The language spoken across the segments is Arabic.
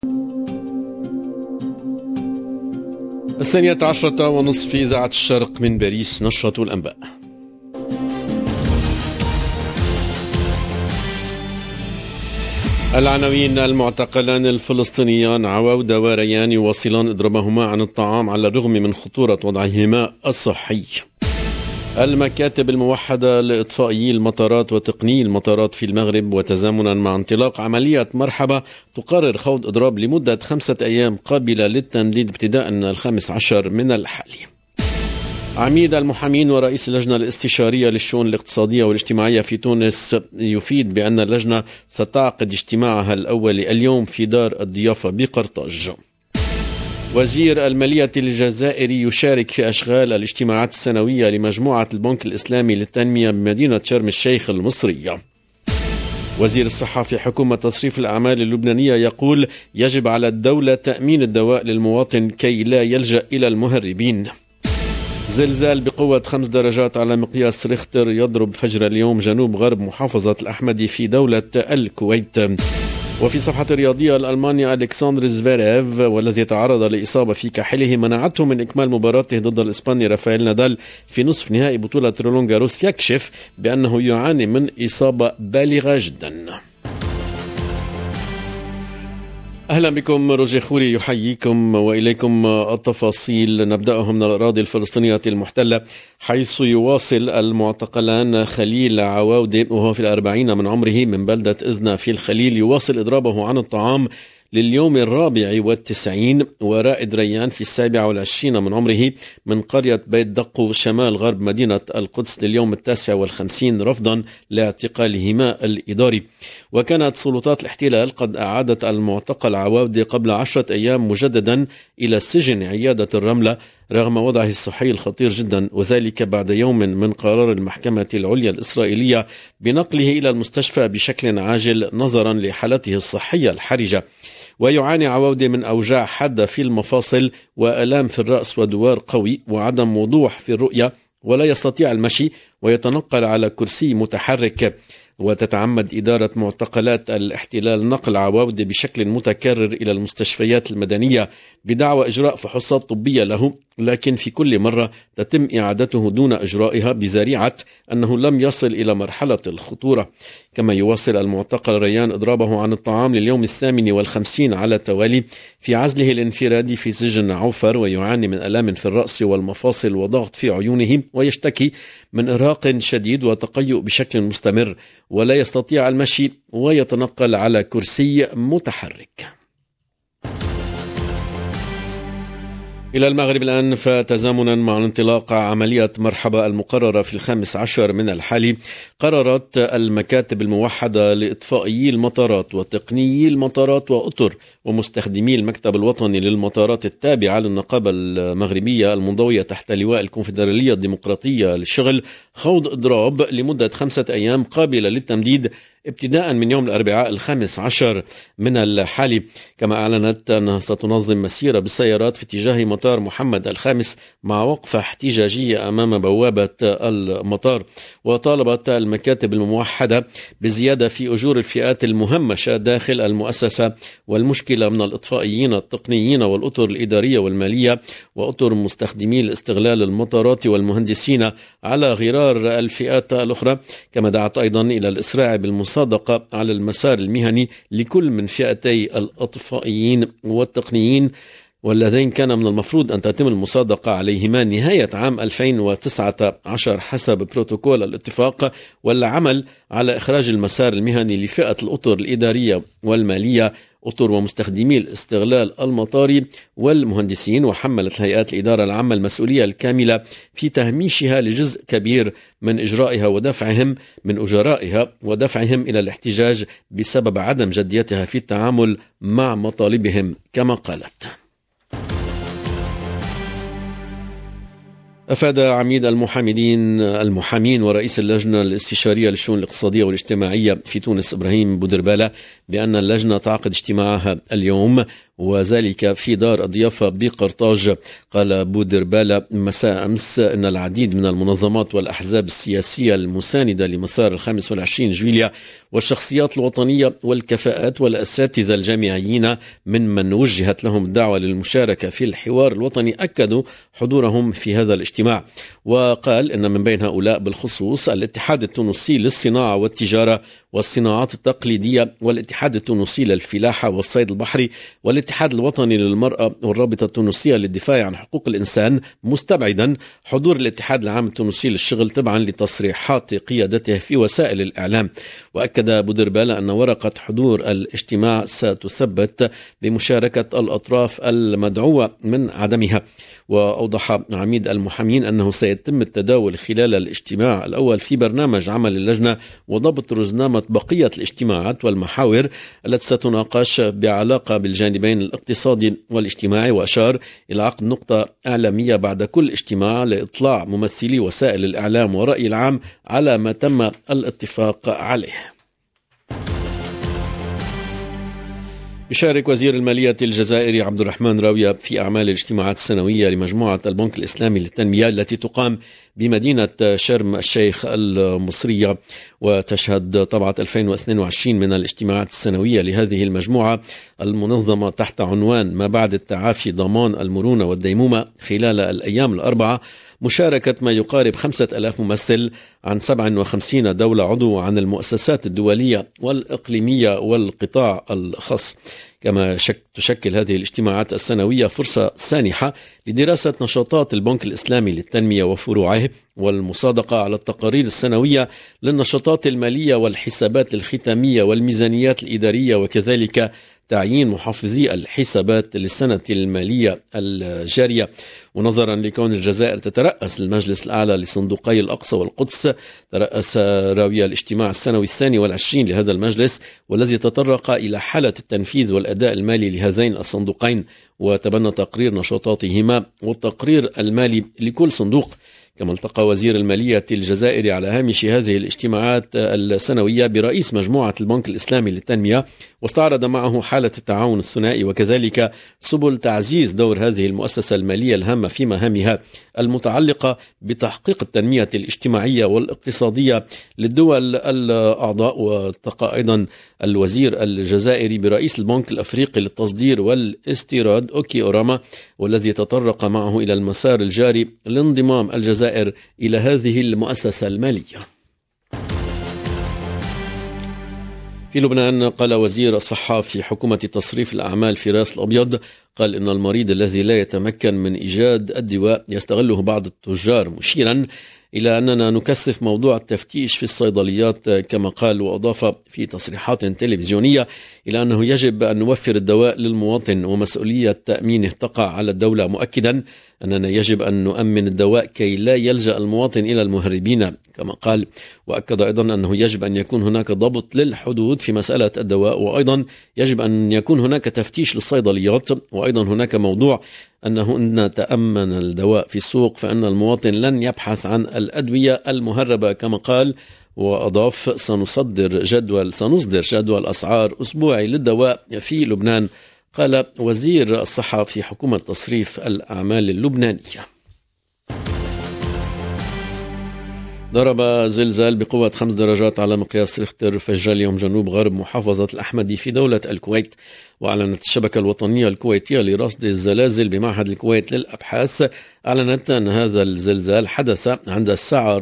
12:30 في إذاعة الشرق من باريس، نشرة الأنباء. العناوين: المعتقلان الفلسطينيان عواودة وريان يواصلان إضرابهما عن الطعام على الرغم من خطورة وضعهما الصحي. المكاتب الموحدة لإطفائي المطارات وتقني المطارات في المغرب وتزامنا مع انطلاق عملية مرحبا تقرر خوض إضراب لمدة 5 أيام قابلة للتمديد ابتداء من 15 من الحالي. عميد المحامين ورئيس اللجنة الاستشارية للشؤون الاقتصادية والاجتماعية في تونس يفيد بأن اللجنة ستعقد اجتماعها الأول اليوم في دار الضيافة بقرطاج. وزير المالية الجزائري يشارك في أشغال الاجتماعات السنوية لمجموعة البنك الإسلامي للتنمية بمدينة شرم الشيخ المصرية. وزير الصحة في حكومة تصريف الأعمال اللبنانية يقول يجب على الدولة تأمين الدواء للمواطن كي لا يلجأ إلى المهربين. زلزال بقوة 5 درجات على مقياس ريختر يضرب فجر اليوم جنوب غرب محافظة الأحمدي في دولة الكويت. وفي صفحة الرياضية، الألماني ألكسندر زفيريف والذي تعرض لإصابة في كاحله منعته من إكمال مباراته ضد الإسباني رافائيل نادال في نصف نهائي بطولة رولان جاروس، يكشف بأنه يعاني من إصابة بالغة جدا. أهلا بكم، روجي خوري يحييكم وإليكم التفاصيل. نبدأهم من الأراضي الفلسطينية المحتلة، حيث يواصل المعتقلان خليل عواودة وهو في 40 من عمره من بلدة إذنة في الخليل يواصل إضرابه عن الطعام لليوم 94، ورائد ريان في 27 من عمره من قرية بيت دقو شمال غرب مدينة القدس لليوم 59 رفضا لاعتقالهما الإداري. وكانت سلطات الاحتلال قد أعادت المعتقل عواودة قبل 10 أيام مجددا إلى سجن عيادة الرملة رغم وضعه الصحي الخطير جدا، وذلك بعد يوم من قرار المحكمة العليا الإسرائيلية بنقله إلى المستشفى بشكل عاجل نظرا لحالته الصحية الحرجة. ويعاني عواودة من أوجاع حادة في المفاصل وآلام في الرأس ودوار قوي وعدم وضوح في الرؤية، ولا يستطيع المشي ويتنقل على كرسي متحرك. وتتعمد إدارة معتقلات الاحتلال نقل عواودة بشكل متكرر إلى المستشفيات المدنية بدعوى إجراء فحوصات طبية له، لكن في كل مرة تتم إعادته دون إجرائها بذريعة أنه لم يصل إلى مرحلة الخطورة. كما يواصل المعتقل ريان إضرابه عن الطعام لليوم 58 على التوالي في عزله الانفرادي في سجن عوفر، ويعاني من ألام في الرأس والمفاصل وضغط في عيونه، ويشتكي من إرهاق شديد وتقيؤ بشكل مستمر، ولا يستطيع المشي ويتنقل على كرسي متحرك. إلى المغرب الآن، فتزامنا مع انطلاق عملية مرحبا المقررة في 15 من الحالي، قررت المكاتب الموحدة لإطفائي المطارات وتقنيي المطارات وأطر ومستخدمي المكتب الوطني للمطارات التابعة للنقابة المغربية المنضوية تحت لواء الكونفدرالية الديمقراطية للشغل خوض إضراب لمدة 5 أيام قابلة للتمديد ابتداء من يوم الأربعاء 15 من الحالي. كما أعلنت أنها ستنظم مسيرة بالسيارات في اتجاه مطار محمد الخامس مع وقفة احتجاجية أمام بوابة المطار. وطالبت المكاتب الموحدة بزيادة في أجور الفئات المهمشة داخل المؤسسة، والمشكلة من الإطفائيين التقنيين والأطر الإدارية والمالية وأطر مستخدمي الاستغلال المطارات والمهندسين على غرار الفئات الأخرى. كما دعت أيضا إلى الإسراع بالمصادقة على المسار المهني لكل من فئتي الإطفائيين والتقنيين، واللذين كان من المفروض أن تتم المصادقة عليهما نهاية عام 2019 حسب بروتوكول الاتفاق، والعمل على إخراج المسار المهني لفئة الأطر الإدارية والمالية، أطر ومستخدمي الاستغلال المطاري والمهندسين. وحملت الهيئات الإدارة العامة المسؤولية الكاملة في تهميشها لجزء كبير من إجرائها ودفعهم من أجرائها ودفعهم إلى الاحتجاج بسبب عدم جديتها في التعامل مع مطالبهم كما قالت. أفاد عميد المحامين ورئيس اللجنة الاستشارية للشؤون الاقتصادية والاجتماعية في تونس إبراهيم بودربالة بأن اللجنة تعقد اجتماعها اليوم وذلك في دار الضيافة بقرطاج. قال بودربالة مساء أمس أن العديد من المنظمات والأحزاب السياسية المساندة لمسار 25 جويليا والشخصيات الوطنية والكفاءات والأساتذة الجامعيين من وجهت لهم الدعوة للمشاركة في الحوار الوطني أكدوا حضورهم في هذا الاجتماع. وقال أن من بين هؤلاء بالخصوص الاتحاد التونسي للصناعة والتجارة والصناعات التقليدية والاتحاد التونسي للفلاحة والصيد البحري والاتحاد الوطني للمرأة والرابطة التونسية للدفاع عن حقوق الإنسان، مستبعدا حضور الاتحاد العام التونسي للشغل تبعا لتصريحات قيادته في وسائل الإعلام. وأكد بودربالة أن ورقة حضور الاجتماع ستثبت بمشاركة الأطراف المدعوة من عدمها. وأوضح عميد المحامين أنه سيتم التداول خلال الاجتماع الأول في برنامج عمل اللجنة وضبط رزنامة بقية الاجتماعات والمحاور التي ستناقش بعلاقة بالجانبين الاقتصادي والاجتماعي. وأشار إلى عقد نقطة إعلامية بعد كل اجتماع لإطلاع ممثلي وسائل الإعلام ورأي العام على ما تم الاتفاق عليه. يشارك وزير المالية الجزائري عبد الرحمن راوية في أعمال الاجتماعات السنوية لمجموعة البنك الإسلامي للتنمية التي تقام بمدينة شرم الشيخ المصرية، وتشهد طبعة 2022 من الاجتماعات السنوية لهذه المجموعة المنظمة تحت عنوان ما بعد التعافي ضمان المرونة والديمومة خلال الأيام الأربعة مشاركة ما يقارب 5000 ممثل عن 57 دولة عضو عن المؤسسات الدولية والإقليمية والقطاع الخاص. كما تشكل هذه الاجتماعات السنوية فرصة سانحة لدراسة نشاطات البنك الإسلامي للتنمية وفروعه والمصادقة على التقارير السنوية للنشاطات المالية والحسابات الختامية والميزانيات الإدارية، وكذلك تعيين محافظي الحسابات للسنة المالية الجارية. ونظرا لكون الجزائر تترأس المجلس الأعلى لصندوقي الأقصى والقدس، ترأس راوية الاجتماع السنوي 22 لهذا المجلس والذي تطرق إلى حالة التنفيذ والأداء المالي لهذين الصندوقين، وتبنى تقرير نشاطاتهما والتقرير المالي لكل صندوق. كما التقى وزير المالية الجزائري على هامش هذه الاجتماعات السنوية برئيس مجموعة البنك الإسلامي للتنمية، واستعرض معه حالة التعاون الثنائي وكذلك سبل تعزيز دور هذه المؤسسة المالية الهامة في مهامها المتعلقة بتحقيق التنمية الاجتماعية والاقتصادية للدول الأعضاء. والتقى أيضا الوزير الجزائري برئيس البنك الأفريقي للتصدير والاستيراد أوكي أوراما، والذي تطرق معه إلى المسار الجاري لانضمام الجزائر إلى هذه المؤسسة المالية. في لبنان قال وزير الصحة في حكومة تصريف الأعمال فراس الأبيض قال إن المريض الذي لا يتمكن من إيجاد الدواء يستغله بعض التجار، مشيرا إلى أننا نكثف موضوع التفتيش في الصيدليات كما قال. وأضاف في تصريحات تلفزيونية إلى أنه يجب أن نوفر الدواء للمواطن ومسؤولية تأمينه تقع على الدولة، مؤكدا أننا يجب أن نؤمن الدواء كي لا يلجأ المواطن إلى المهربين كما قال. وأكد أيضا أنه يجب أن يكون هناك ضبط للحدود في مسألة الدواء، وأيضا يجب أن يكون هناك تفتيش للصيدليات، وأيضا هناك موضوع أنه إن تأمن الدواء في السوق فإن المواطن لن يبحث عن الأدوية المهربة كما قال. وأضاف سنصدر جدول أسعار أسبوعي للدواء في لبنان، قال وزير الصحة في حكومة تصريف الأعمال اللبنانية. ضرب زلزال بقوة 5 درجات على مقياس ريختر فجر اليوم جنوب غرب محافظة الأحمدي في دولة الكويت. وأعلنت الشبكة الوطنية الكويتية لرصد الزلازل بمعهد الكويت للأبحاث أعلنت أن هذا الزلزال حدث عند الساعة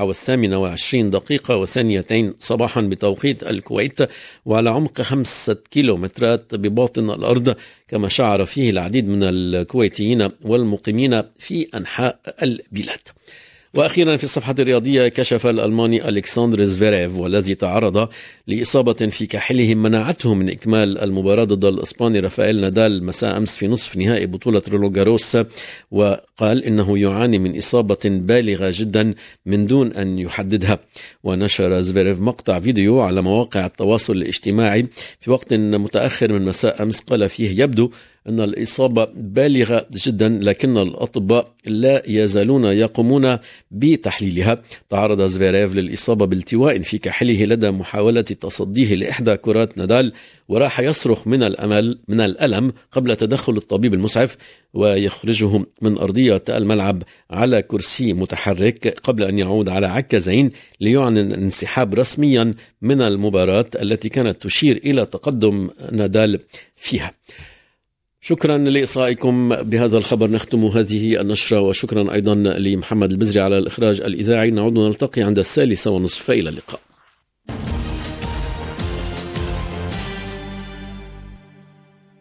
4:28 صباحا بتوقيت الكويت وعلى عمق 5 كيلومترات بباطن الأرض، كما شعر فيه العديد من الكويتيين والمقيمين في أنحاء البلاد. وأخيرا في الصفحة الرياضية كشف الألماني ألكسندر زفيريف والذي تعرض لإصابة في كاحله منعته من إكمال المباراة ضد الإسباني رافائيل نادال مساء أمس في نصف نهائي بطولة رولان جاروس، وقال إنه يعاني من إصابة بالغة جدا من دون أن يحددها. ونشر زفيريف مقطع فيديو على مواقع التواصل الاجتماعي في وقت متأخر من مساء أمس قال فيه يبدو أن الإصابة بالغة جدا، لكن الأطباء لا يزالون يقومون بتحليلها. تعرض زفيريف للإصابة بالتواء في كاحله لدى محاولة تصديه لإحدى كرات نادال، وراح يصرخ من الألم قبل تدخل الطبيب المسعف ويخرجه من أرضية الملعب على كرسي متحرك قبل أن يعود على عكازين ليعلن الانسحاب رسميا من المباراة التي كانت تشير إلى تقدم نادال فيها. شكرا لإصغائكم بهذا الخبر. نختم هذه النشرة، وشكرا أيضا لمحمد البزري على الإخراج الإذاعي. نعود ونلتقي عند 3:30. إلى اللقاء.